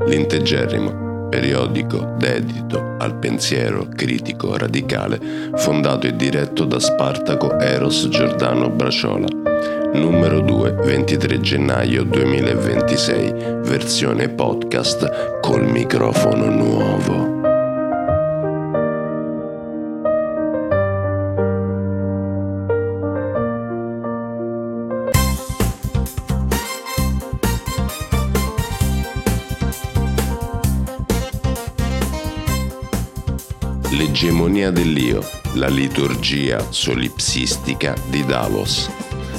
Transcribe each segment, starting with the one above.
L'integerrimo, periodico dedito al pensiero critico radicale, fondato e diretto da Spartaco Eros Giordano Braciola. Numero 2, 23 gennaio 2026, versione podcast col microfono nuovo. L'egemonia dell'io, la liturgia solipsistica di Davos.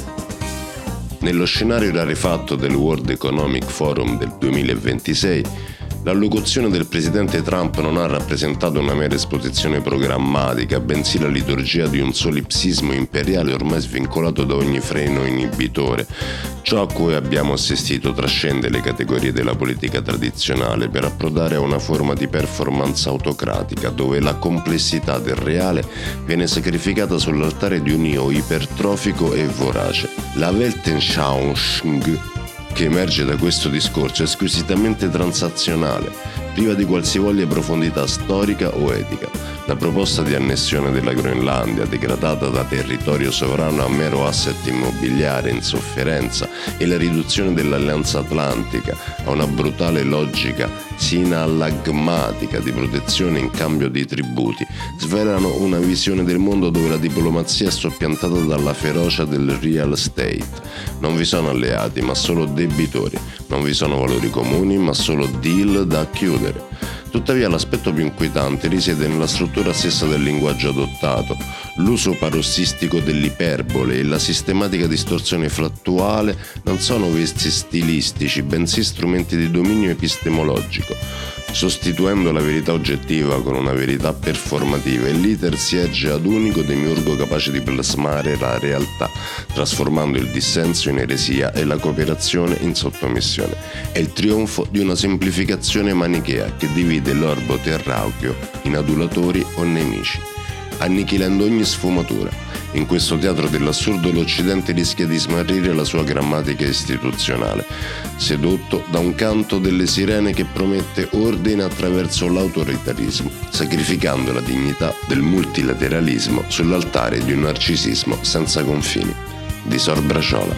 Nello scenario rarefatto del World Economic Forum del 2026, l'allocuzione del presidente Trump non ha rappresentato una mera esposizione programmatica, bensì la liturgia di un solipsismo imperiale ormai svincolato da ogni freno inibitore. Ciò a cui abbiamo assistito trascende le categorie della politica tradizionale per approdare a una forma di performance autocratica, dove la complessità del reale viene sacrificata sull'altare di un io ipertrofico e vorace. La Weltanschauung che emerge da questo discorso è squisitamente transazionale, priva di qualsivoglia profondità storica o etica. La proposta di annessione della Groenlandia, degradata da territorio sovrano a mero asset immobiliare in sofferenza, e la riduzione dell'Alleanza Atlantica a una brutale logica sinallagmatica di protezione in cambio di tributi, svelano una visione del mondo dove la diplomazia è soppiantata dalla ferocia del real estate. Non vi sono alleati, ma solo debitori. Non vi sono valori comuni, ma solo deal da chiudere. Tuttavia l'aspetto più inquietante risiede nella struttura stessa del linguaggio adottato, l'uso parossistico dell'iperbole e la sistematica distorsione flattuale non sono vezzi stilistici, bensì strumenti di dominio epistemologico. Sostituendo la verità oggettiva con una verità performativa, l'iter si erge ad unico demiurgo capace di plasmare la realtà, trasformando il dissenso in eresia e la cooperazione in sottomissione. È il trionfo di una semplificazione manichea che divide l'orbo terracchio in adulatori o nemici, annichilendo ogni sfumatura. In questo teatro dell'assurdo l'Occidente rischia di smarrire la sua grammatica istituzionale, sedotto da un canto delle sirene che promette ordine attraverso l'autoritarismo, sacrificando la dignità del multilateralismo sull'altare di un narcisismo senza confini. Di Sor Braciola.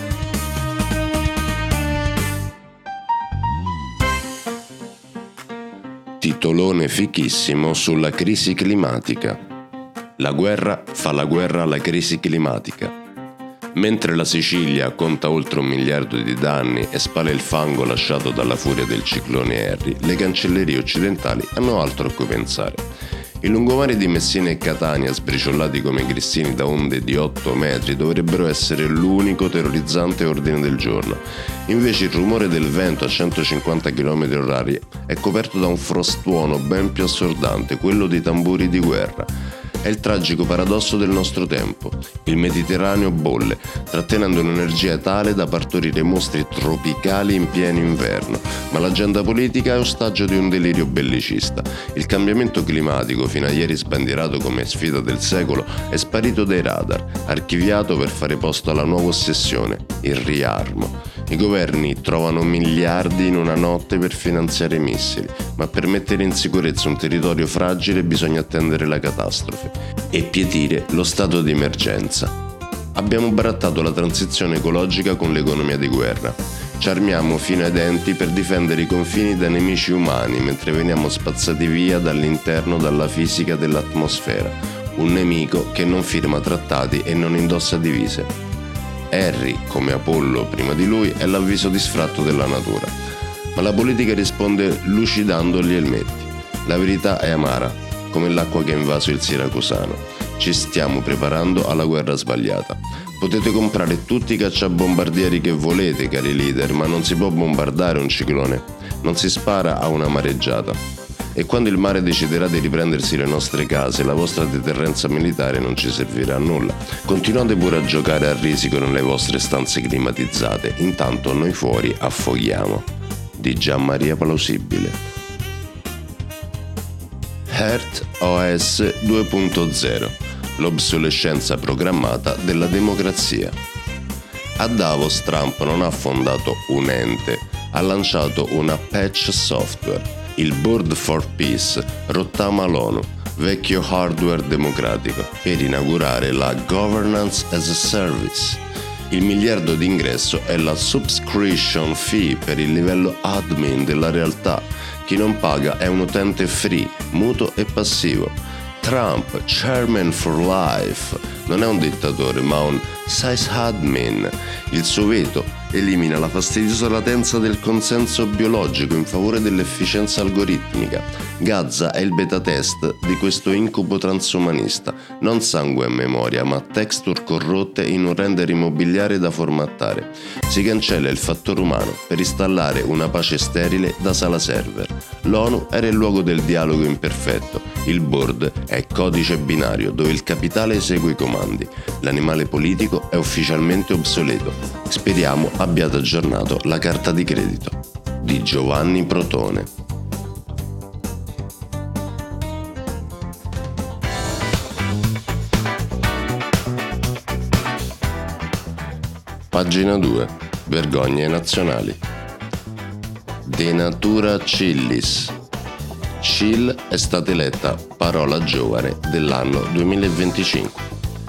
Titolone fichissimo sulla crisi climatica. La guerra fa la guerra alla crisi climatica. Mentre la Sicilia conta oltre 1 miliardo di danni e spala il fango lasciato dalla furia del ciclone Harry, le cancellerie occidentali hanno altro a cui pensare. I lungomari di Messina e Catania, sbriciolati come grissini da onde di 8 metri, dovrebbero essere l'unico terrorizzante ordine del giorno. Invece il rumore del vento a 150 km/h è coperto da un frastuono ben più assordante, quello dei tamburi di guerra. È il tragico paradosso del nostro tempo. Il Mediterraneo bolle, trattenendo un'energia tale da partorire mostri tropicali in pieno inverno, ma l'agenda politica è ostaggio di un delirio bellicista. Il cambiamento climatico, fino a ieri sbandierato come sfida del secolo, è sparito dai radar, archiviato per fare posto alla nuova ossessione, il riarmo. I governi trovano miliardi in una notte per finanziare missili, ma per mettere in sicurezza un territorio fragile bisogna attendere la catastrofe e pietire lo stato di emergenza. Abbiamo barattato la transizione ecologica con l'economia di guerra. Ci armiamo fino ai denti per difendere i confini da nemici umani, mentre veniamo spazzati via dall'interno dalla fisica dell'atmosfera. Un nemico che non firma trattati e non indossa divise. Harry, come Apollo prima di lui, è l'avviso di sfratto della natura. Ma la politica risponde lucidando gli elmetti. La verità è amara, come l'acqua che ha invaso il Siracusano. Ci stiamo preparando alla guerra sbagliata. Potete comprare tutti i cacciabombardieri che volete, cari leader, ma non si può bombardare un ciclone. Non si spara a una mareggiata. E quando il mare deciderà di riprendersi le nostre case, la vostra deterrenza militare non ci servirà a nulla. Continuate pure a giocare a risico nelle vostre stanze climatizzate, intanto noi fuori affoghiamo. Di Gianmaria Plausibile. Heart OS 2.0, l'obsolescenza programmata della democrazia. A Davos Trump non ha fondato un ente, ha lanciato una patch software. Il Board for Peace rottama l'ONU, vecchio hardware democratico, per inaugurare la Governance as a Service. Il miliardo d'ingresso è la subscription fee per il livello admin della realtà. Chi non paga è un utente free, muto e passivo. Trump, Chairman for Life, non è un dittatore ma un sysadmin. Il suo veto elimina la fastidiosa latenza del consenso biologico in favore dell'efficienza algoritmica. Gaza è il beta test di questo incubo transumanista, non sangue e memoria, ma texture corrotte in un render immobiliare da formattare. Si cancella il fattore umano per installare una pace sterile da sala server. L'ONU era il luogo del dialogo imperfetto, il board è codice binario dove il capitale esegue i comandi. L'animale politico è ufficialmente obsoleto. Speriamo abbiate aggiornato la carta di credito. Di Giovanni Protone. Pagina 2. Vergogne nazionali. Denatura Cillis. Chill è stata eletta parola giovane dell'anno 2025.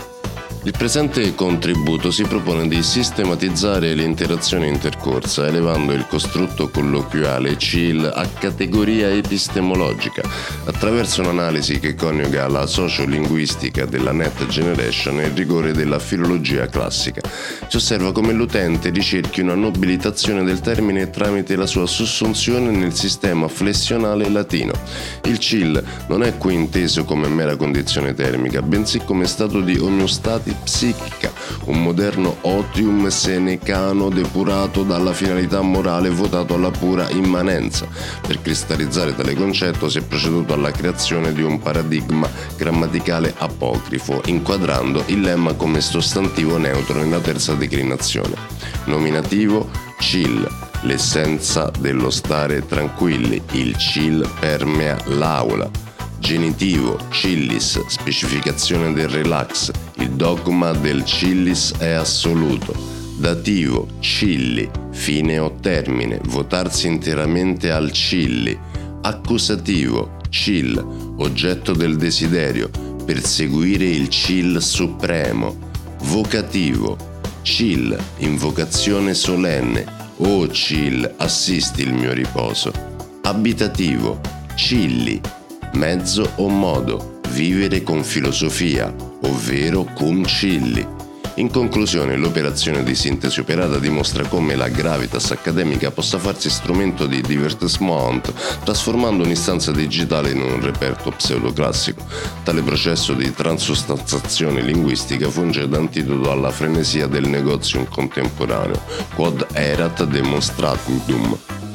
Il presente contributo si propone di sistematizzare l'interazione intercorsa, elevando il costrutto colloquiale chill a categoria epistemologica, attraverso un'analisi che coniuga la sociolinguistica della Net Generation e il rigore della filologia classica. Si osserva come l'utente ricerchi una nobilitazione del termine tramite la sua sussunzione nel sistema flessionale latino. Il chill non è qui inteso come mera condizione termica, bensì come stato di omeostasi psichica, un moderno otium senecano depurato dalla finalità morale votato alla pura immanenza. Per cristallizzare tale concetto si è proceduto alla creazione di un paradigma grammaticale apocrifo, inquadrando il lemma come sostantivo neutro nella terza declinazione. Nominativo chill, l'essenza dello stare tranquilli, il chill permea l'aula. Genitivo, chillis, specificazione del relax, il dogma del chillis è assoluto. Dativo, chilli, fine o termine, votarsi interamente al chilli. Accusativo, chill, oggetto del desiderio, perseguire il chill supremo. Vocativo, chill, invocazione solenne, oh chill, assisti il mio riposo. Abitativo, chilli, mezzo o modo, vivere con filosofia, ovvero cum chilli. In conclusione, l'operazione di sintesi operata dimostra come la gravitas accademica possa farsi strumento di divertissement, trasformando un'istanza digitale in un reperto pseudoclassico. Tale processo di transustanzazione linguistica funge da antidoto alla frenesia del negozium contemporaneo, quod erat demonstrandum.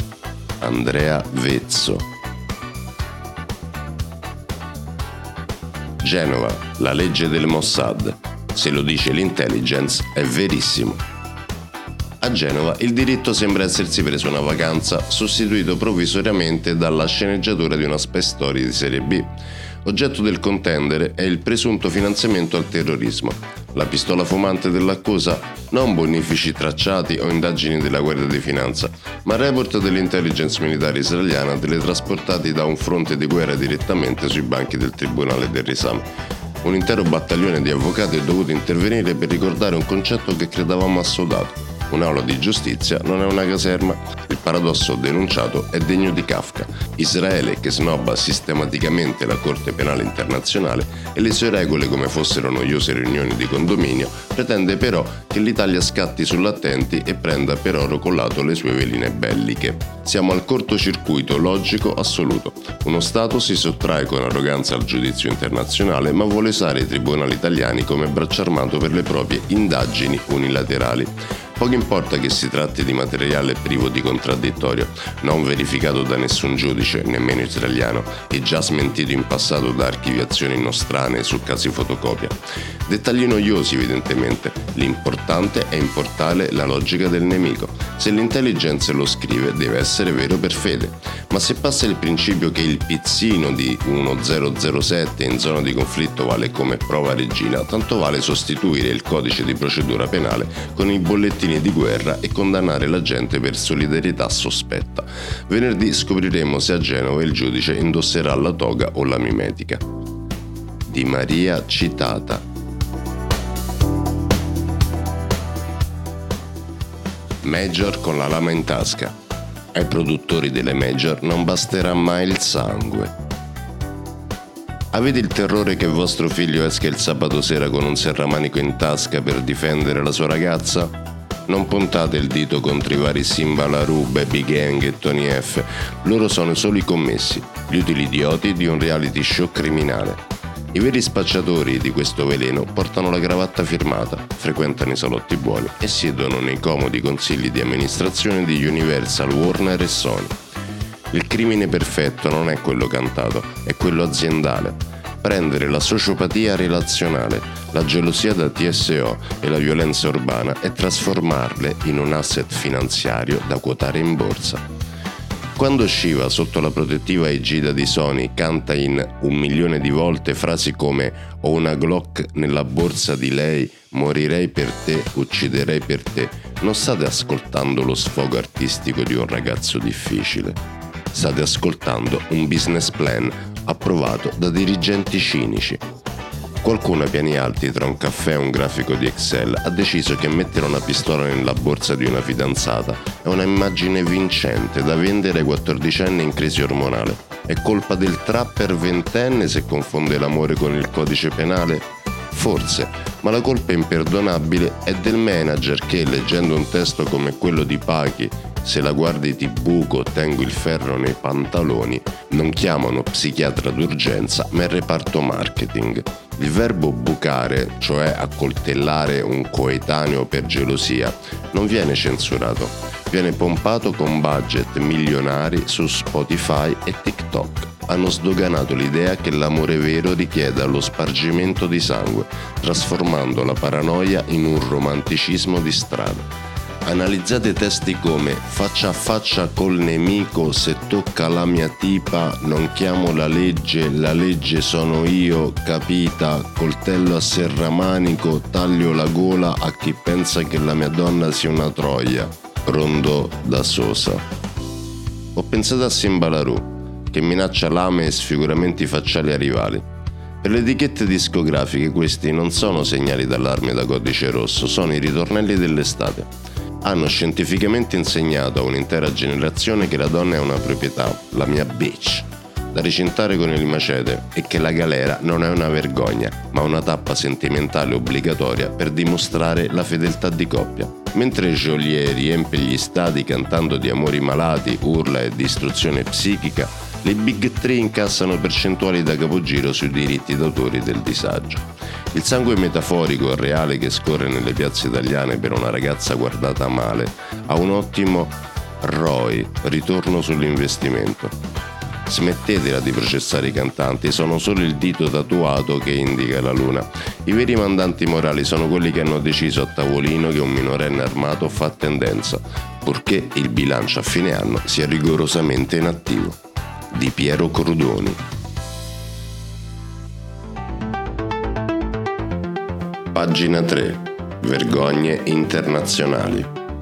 Andrea Vezzo. Genova, la legge del Mossad. Se lo dice l'intelligence, è verissimo. A Genova il diritto sembra essersi preso una vacanza, sostituito provvisoriamente dalla sceneggiatura di una spy story di serie B. Oggetto del contendere è il presunto finanziamento al terrorismo. La pistola fumante dell'accusa? Non bonifici tracciati o indagini della Guardia di Finanza, ma report dell'intelligence militare israeliana teletrasportati da un fronte di guerra direttamente sui banchi del Tribunale del Risame. Un intero battaglione di avvocati è dovuto intervenire per ricordare un concetto che credevamo assodato. Un'aula di giustizia non è una caserma. Il paradosso denunciato è degno di Kafka. Israele che snobba sistematicamente la Corte Penale Internazionale e le sue regole come fossero noiose riunioni di condominio, pretende però che l'Italia scatti sull'attenti e prenda per oro collato le sue veline belliche. Siamo al cortocircuito logico assoluto. Uno Stato si sottrae con arroganza al giudizio internazionale ma vuole usare i tribunali italiani come braccio armato per le proprie indagini unilaterali. Poco importa che si tratti di materiale privo di contraddittorio, non verificato da nessun giudice, nemmeno israeliano, e già smentito in passato da archiviazioni nostrane su casi fotocopia. Dettagli noiosi evidentemente, l'importante è importare la logica del nemico. Se l'intelligence lo scrive deve essere vero per fede, ma se passa il principio che il pizzino di 1007 in zona di conflitto vale come prova regina, tanto vale sostituire il codice di procedura penale con i bollettini bollettini di guerra e condannare la gente per solidarietà sospetta. Venerdì scopriremo se a Genova il giudice indosserà la toga o la mimetica. Di Maria citata. Major con la lama in tasca. Ai produttori delle major non basterà mai il sangue. Avete il terrore che vostro figlio esca il sabato sera con un serramanico in tasca per difendere la sua ragazza? Non puntate il dito contro i vari Simba La Rue, Baby Gang e Tony F. Loro sono solo i commessi, gli utili idioti di un reality show criminale. I veri spacciatori di questo veleno portano la cravatta firmata, frequentano i salotti buoni e siedono nei comodi consigli di amministrazione di Universal, Warner e Sony. Il crimine perfetto non è quello cantato, è quello aziendale. Prendere la sociopatia relazionale, la gelosia da TSO e la violenza urbana e trasformarle in un asset finanziario da quotare in borsa. Quando Shiva, sotto la protettiva egida di Sony, canta in 1 milione di volte frasi come «Ho una Glock nella borsa di lei, morirei per te, ucciderei per te», non state ascoltando lo sfogo artistico di un ragazzo difficile. State ascoltando un business plan approvato da dirigenti cinici. Qualcuno ai piani alti tra un caffè e un grafico di Excel ha deciso che mettere una pistola nella borsa di una fidanzata è una immagine vincente da vendere ai 14enni in crisi ormonale. È colpa del trapper ventenne se confonde l'amore con il codice penale? Forse, ma la colpa imperdonabile è del manager che, leggendo un testo come quello di Pachi, «Se la guardi ti buco, tengo il ferro nei pantaloni», non chiamano psichiatra d'urgenza ma il reparto marketing. Il verbo bucare, cioè accoltellare un coetaneo per gelosia, non viene censurato, viene pompato con budget milionari su Spotify e TikTok. Hanno sdoganato l'idea che l'amore vero richieda lo spargimento di sangue, trasformando la paranoia in un romanticismo di strada. Analizzate testi come «Faccia a faccia col nemico, se tocca la mia tipa, non chiamo la legge sono io, capita, coltello a serramanico, taglio la gola a chi pensa che la mia donna sia una troia», Rondò da Sosa. Ho pensato a Simba La Rue, che minaccia lame e sfiguramenti facciali ai rivali. Per le etichette discografiche questi non sono segnali d'allarme da codice rosso, sono i ritornelli dell'estate. Hanno scientificamente insegnato a un'intera generazione che la donna è una proprietà, la mia bitch, da recintare con il macete e che la galera non è una vergogna, ma una tappa sentimentale obbligatoria per dimostrare la fedeltà di coppia. Mentre Joliet riempie gli stadi cantando di amori malati, urla e distruzione psichica, le Big 3 incassano percentuali da capogiro sui diritti d'autore del disagio. Il sangue metaforico e reale che scorre nelle piazze italiane per una ragazza guardata male ha un ottimo ROI, ritorno sull'investimento. Smettetela di processare i cantanti, sono solo il dito tatuato che indica la luna. I veri mandanti morali sono quelli che hanno deciso a tavolino che un minorenne armato fa tendenza, purché il bilancio a fine anno sia rigorosamente inattivo. Di Piero Crudoni. Pagina 3. Vergogne internazionali.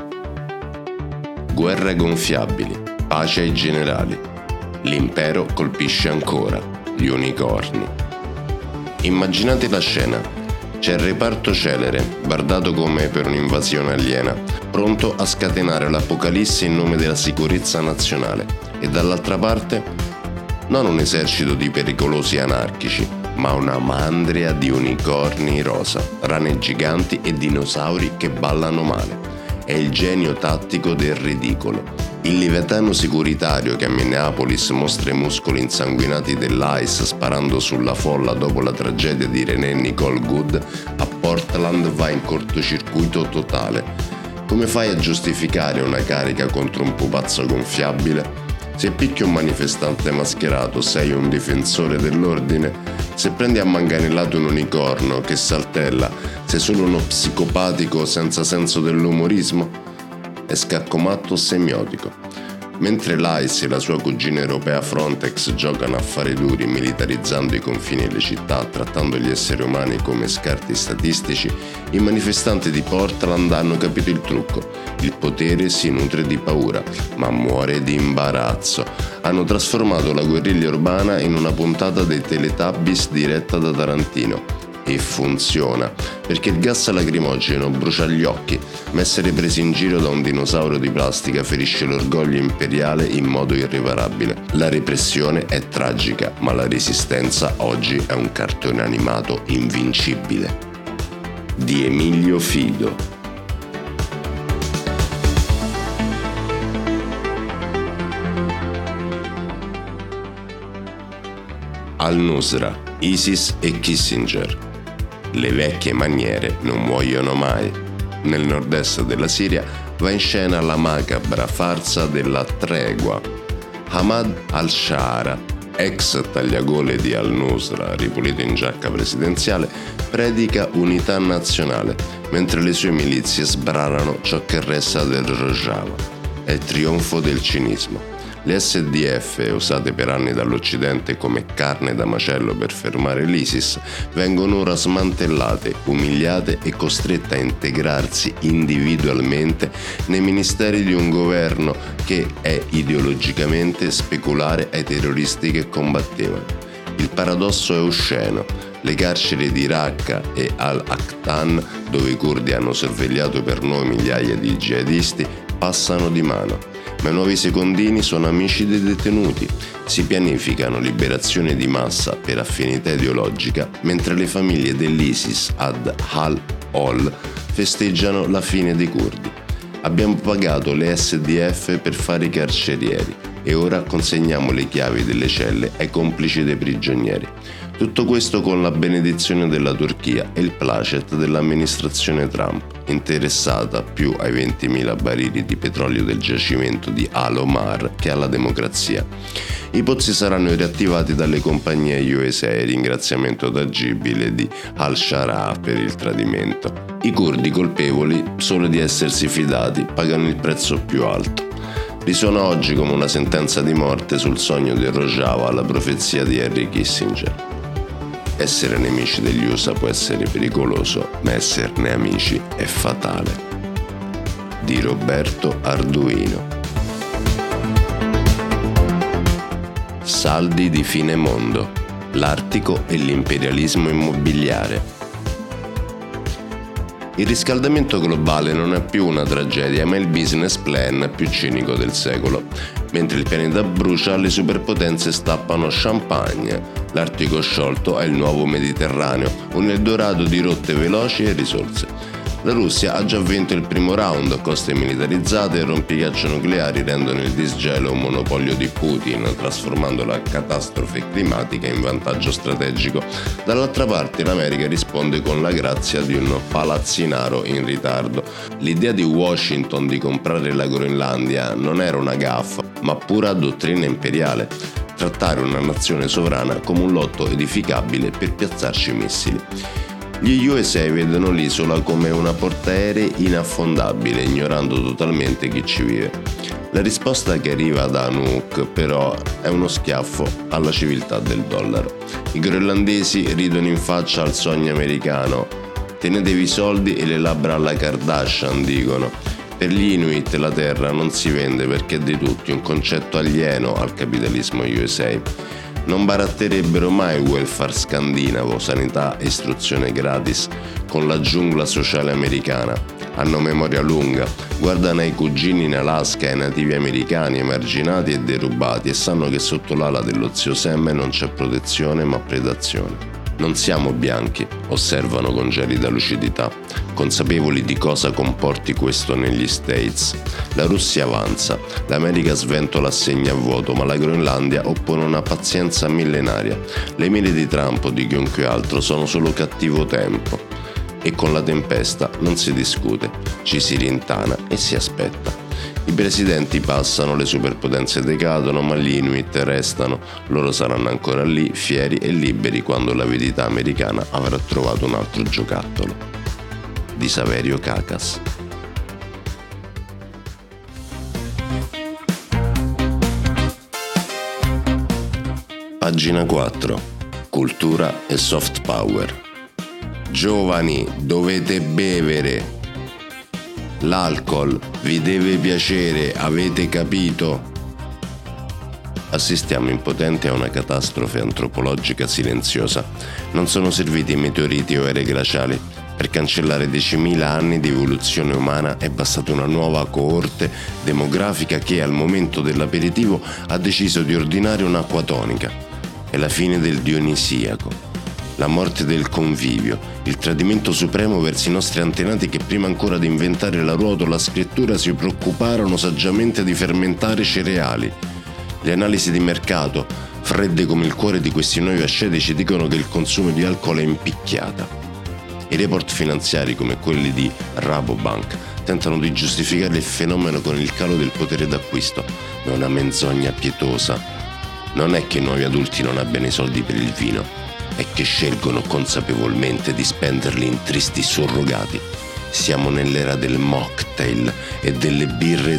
Guerre gonfiabili, pace ai generali. L'impero colpisce ancora, gli unicorni. Immaginate la scena. C'è il reparto celere, bardato come per un'invasione aliena, pronto a scatenare l'apocalisse in nome della sicurezza nazionale. E dall'altra parte, non un esercito di pericolosi anarchici, ma una mandria di unicorni rosa, rane giganti e dinosauri che ballano male. È il genio tattico del ridicolo. Il leviatano securitario che a Minneapolis mostra i muscoli insanguinati dell'ICE sparando sulla folla dopo la tragedia di Renée Nicole Goode, a Portland va in cortocircuito totale. Come fai a giustificare una carica contro un pupazzo gonfiabile? Se picchi un manifestante mascherato, sei un difensore dell'ordine? Se prendi a manganillato un unicorno che saltella, sei solo uno psicopatico senza senso dell'umorismo? È scaccomatto semiotico. Mentre l'AIS e la sua cugina europea Frontex giocano affari duri militarizzando i confini e le città, trattando gli esseri umani come scarti statistici, i manifestanti di Portland hanno capito il trucco. Il potere si nutre di paura, ma muore di imbarazzo. Hanno trasformato la guerriglia urbana in una puntata dei Teletubbies diretta da Tarantino. E funziona, perché il gas lacrimogeno brucia gli occhi, ma essere presi in giro da un dinosauro di plastica ferisce l'orgoglio imperiale in modo irreparabile. La repressione è tragica, ma la resistenza oggi è un cartone animato invincibile. Di Emilio Fido. Al-Nusra, ISIS e Kissinger. Le vecchie maniere non muoiono mai. Nel nord-est della Siria va in scena la macabra farsa della tregua. Ahmad al-Shara, ex tagliagole di Al-Nusra, ripulito in giacca presidenziale, predica unità nazionale, mentre le sue milizie sbranano ciò che resta del Rojava. È il trionfo del cinismo. Le SDF, usate per anni dall'Occidente come carne da macello per fermare l'ISIS, vengono ora smantellate, umiliate e costrette a integrarsi individualmente nei ministeri di un governo che è ideologicamente speculare ai terroristi che combattevano. Il paradosso è osceno. Le carceri di Raqqa e Al-Aqtan, dove i curdi hanno sorvegliato per 9 migliaia di jihadisti, passano di mano. Ma i nuovi secondini sono amici dei detenuti. Si pianificano liberazioni di massa per affinità ideologica, mentre le famiglie dell'ISIS ad Al-Hol festeggiano la fine dei curdi. Abbiamo pagato le SDF per fare i carcerieri e ora consegniamo le chiavi delle celle ai complici dei prigionieri. Tutto questo con la benedizione della Turchia e il placet dell'amministrazione Trump, interessata più ai 20.000 barili di petrolio del giacimento di Al-Omar che alla democrazia. I pozzi saranno riattivati dalle compagnie USA, ringraziamento tangibile di Al-Shara per il tradimento. I curdi colpevoli solo di essersi fidati pagano il prezzo più alto. Risuona oggi come una sentenza di morte sul sogno di Rojava la profezia di Henry Kissinger. Essere nemici degli USA può essere pericoloso, ma esserne amici è fatale. Di Roberto Arduino. Saldi di fine mondo. L'Artico e l'imperialismo immobiliare. Il riscaldamento globale non è più una tragedia, ma il business plan più cinico del secolo. Mentre il pianeta brucia, le superpotenze stappano champagne. L'Artico sciolto è il nuovo Mediterraneo, un Eldorado di rotte veloci e risorse. La Russia ha già vinto il primo round, coste militarizzate e rompighiaccio nucleari rendono il disgelo un monopolio di Putin, trasformando la catastrofe climatica in vantaggio strategico. Dall'altra parte l'America risponde con la grazia di un palazzinaro in ritardo. L'idea di Washington di comprare la Groenlandia non era una gaffa, ma pura dottrina imperiale. Trattare una nazione sovrana come un lotto edificabile per piazzarci missili. Gli USA vedono l'isola come una portaerei inaffondabile, ignorando totalmente chi ci vive. La risposta che arriva da Nuuk, però, è uno schiaffo alla civiltà del dollaro. I groenlandesi ridono in faccia al sogno americano. Tenetevi i soldi e le labbra alla Kardashian, dicono. Per gli Inuit la terra non si vende perché è di tutti, un concetto alieno al capitalismo USA. Non baratterebbero mai welfare scandinavo, sanità e istruzione gratis con la giungla sociale americana. Hanno memoria lunga, guardano ai cugini in Alaska e ai nativi americani emarginati e derubati e sanno che sotto l'ala dello zio Sam non c'è protezione ma predazione. Non siamo bianchi, osservano con gelida lucidità, consapevoli di cosa comporti questo negli States. La Russia avanza, l'America sventola assegni a vuoto, ma la Groenlandia oppone una pazienza millenaria. Le mire di Trump o di chiunque altro sono solo cattivo tempo. E con la tempesta non si discute, ci si rintana e si aspetta. I presidenti passano, le superpotenze decadono, ma gli Inuit restano. Loro saranno ancora lì, fieri e liberi, quando l'avidità americana avrà trovato un altro giocattolo. Di Saverio Cacas. Pagina 4. Cultura e soft power. Giovani, dovete bevere. L'alcol vi deve piacere, avete capito? Assistiamo impotenti a una catastrofe antropologica silenziosa. Non sono serviti i meteoriti o ere glaciali. Per cancellare 10.000 anni di evoluzione umana è bastata una nuova coorte demografica che al momento dell'aperitivo ha deciso di ordinare un'acqua tonica. È la fine del dionisiaco, la morte del convivio, il tradimento supremo verso i nostri antenati che prima ancora di inventare la ruota o la scrittura si preoccuparono saggiamente di fermentare cereali. Le analisi di mercato, fredde come il cuore di questi nuovi ascetici, dicono che il consumo di alcol è in picchiata. I report finanziari come quelli di Rabobank tentano di giustificare il fenomeno con il calo del potere d'acquisto, ma è una menzogna pietosa. Non è che i nuovi adulti non abbiano i soldi per il vino, è che scelgono consapevolmente di spenderli in tristi surrogati. Siamo nell'era del mocktail e delle birre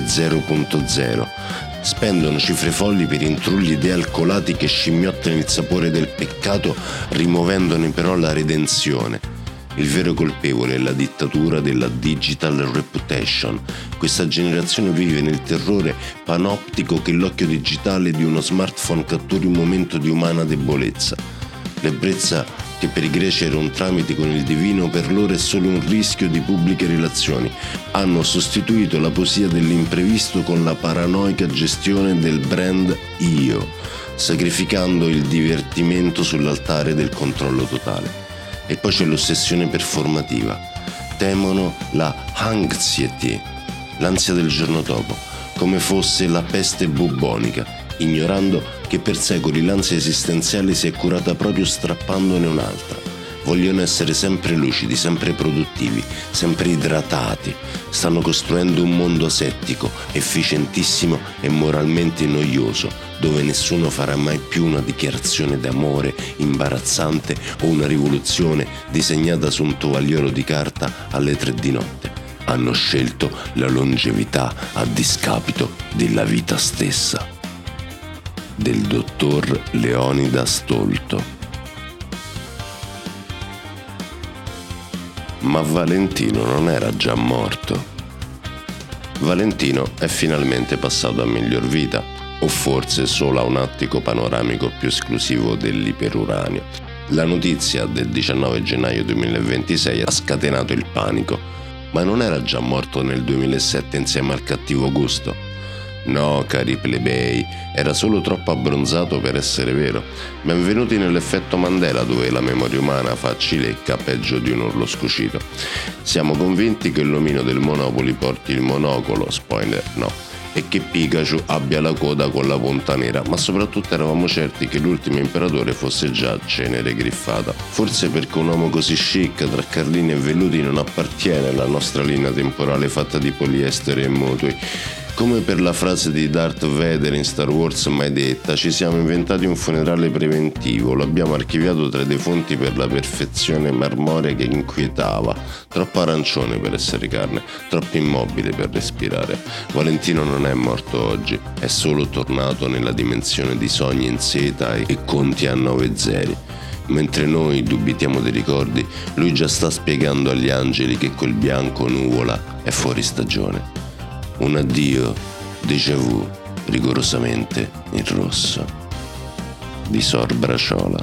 0.0. Spendono cifre folli per intrulli dealcolati che scimmiottano il sapore del peccato, rimuovendone però la redenzione. Il vero colpevole è la dittatura della digital reputation. Questa generazione vive nel terrore panoptico che l'occhio digitale di uno smartphone catturi un momento di umana debolezza. L'ebbrezza che per i greci era un tramite con il divino, per loro è solo un rischio di pubbliche relazioni. Hanno sostituito la poesia dell'imprevisto con la paranoica gestione del brand io, sacrificando il divertimento sull'altare del controllo totale. E poi c'è l'ossessione performativa. Temono la anxiety, l'ansia del giorno dopo, come fosse la peste bubbonica, ignorando che per secoli l'ansia esistenziale si è curata proprio strappandone un'altra. Vogliono essere sempre lucidi, sempre produttivi, sempre idratati. Stanno costruendo un mondo asettico, efficientissimo e moralmente noioso, dove nessuno farà mai più una dichiarazione d'amore imbarazzante o una rivoluzione disegnata su un tovagliolo di carta alle 3 di notte. Hanno scelto la longevità a discapito della vita stessa. Del dottor Leonidas Stolto. Ma Valentino non era già morto? Valentino è finalmente passato a miglior vita, o forse solo a un attico panoramico più esclusivo dell'iperuranio. La notizia del 19 gennaio 2026 ha scatenato il panico, ma non era già morto nel 2007 insieme al cattivo gusto? No, cari plebei, era solo troppo abbronzato per essere vero. Benvenuti nell'effetto Mandela, dove la memoria umana fa cilecca peggio di un urlo scuscito. Siamo convinti che l'omino del Monopoli porti il monocolo, spoiler no, e che Pikachu abbia la coda con la punta nera, ma soprattutto eravamo certi che l'ultimo imperatore fosse già cenere griffata. Forse perché un uomo così chic tra carlini e velluti non appartiene alla nostra linea temporale fatta di poliestere e mutui. Come per la frase di Darth Vader in Star Wars mai detta, ci siamo inventati un funerale preventivo, lo abbiamo archiviato tra i defunti per la perfezione marmorea che inquietava, troppo arancione per essere carne, troppo immobile per respirare. Valentino non è morto oggi, è solo tornato nella dimensione di sogni in seta e conti a 9 zeri. Mentre noi dubitiamo dei ricordi, lui già sta spiegando agli angeli che quel bianco nuvola è fuori stagione. Un addio, déjà vu, rigorosamente in rosso. Di Sor Braciola.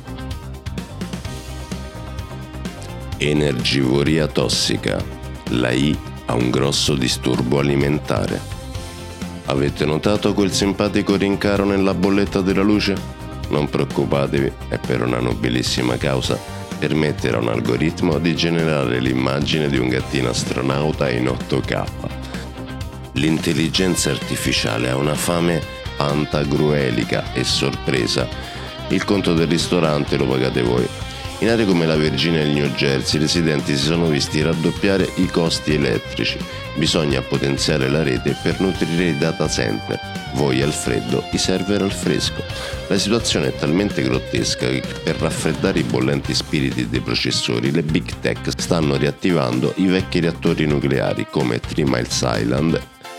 Energivoria tossica. La I ha un grosso disturbo alimentare. Avete notato quel simpatico rincaro nella bolletta della luce? Non preoccupatevi, è per una nobilissima causa: permettere a un algoritmo di generare l'immagine di un gattino astronauta in 8K. L'intelligenza artificiale ha una fame pantagruelica e sorpresa. Il conto del ristorante lo pagate voi. In aree come la Virginia e il New Jersey i residenti si sono visti raddoppiare i costi elettrici. Bisogna potenziare la rete per nutrire i data center. Voi al freddo, i server al fresco. La situazione è talmente grottesca che per raffreddare i bollenti spiriti dei processori le big tech stanno riattivando i vecchi reattori nucleari come 3 Mile Island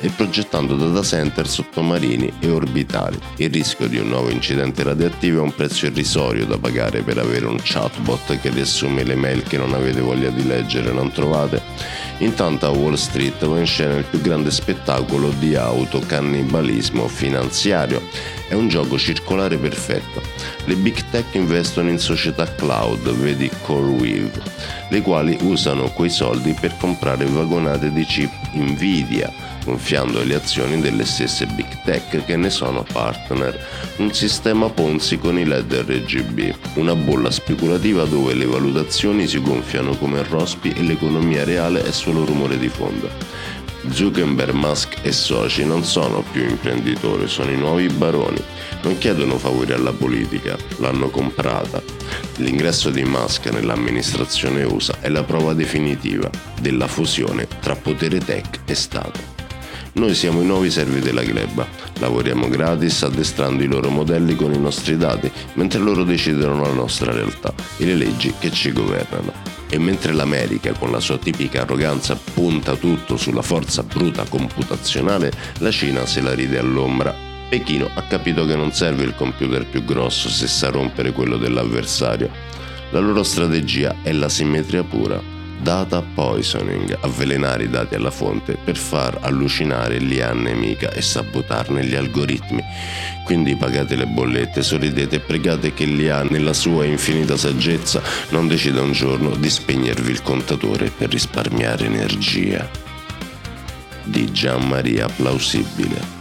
e progettando data center sottomarini e orbitali. Il rischio di un nuovo incidente radioattivo è un prezzo irrisorio da pagare per avere un chatbot che riassume le mail che non avete voglia di leggere e non trovate. Intanto a Wall Street va in scena il più grande spettacolo di autocannibalismo finanziario. È un gioco circolare perfetto. Le big tech investono in società cloud, vedi CoreWeave, le quali usano quei soldi per comprare vagonate di chip Nvidia, gonfiando le azioni delle stesse big tech che ne sono partner. Un sistema Ponzi con i LED RGB, una bolla speculativa dove le valutazioni si gonfiano come rospi e l'economia reale è solo rumore di fondo. Zuckerberg, Musk e soci non sono più imprenditori, sono i nuovi baroni. Non chiedono favori alla politica, l'hanno comprata. L'ingresso di Musk nell'amministrazione USA è la prova definitiva della fusione tra potere tech e Stato. Noi siamo i nuovi servi della gleba, lavoriamo gratis addestrando i loro modelli con i nostri dati, mentre loro decidono la nostra realtà e le leggi che ci governano. E mentre l'America con la sua tipica arroganza punta tutto sulla forza bruta computazionale, la Cina se la ride all'ombra. Pechino ha capito che non serve il computer più grosso se sa rompere quello dell'avversario. La loro strategia è la simmetria pura. Data poisoning, avvelenare i dati alla fonte per far allucinare l'IA nemica e sabotarne gli algoritmi. Quindi pagate le bollette, sorridete e pregate che l'IA nella sua infinita saggezza non decida un giorno di spegnervi il contatore per risparmiare energia. Di Gianmaria Plausibile.